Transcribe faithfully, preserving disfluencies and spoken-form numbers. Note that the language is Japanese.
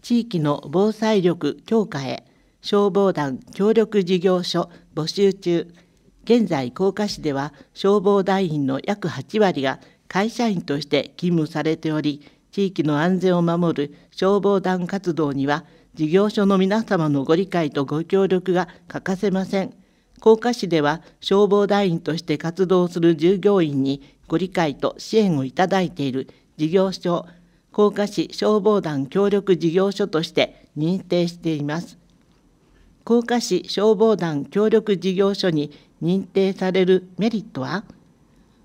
地域の防災力強化へ消防団協力事業所募集中。現在、甲賀市では消防団員の約はちわりが会社員として勤務されており、地域の安全を守る消防団活動には、事業所の皆様のご理解とご協力が欠かせません。甲賀市では消防団員として活動する従業員にご理解と支援をいただいている事業所、甲賀市消防団協力事業所として認定しています。甲賀市消防団協力事業所に認定されるメリットは、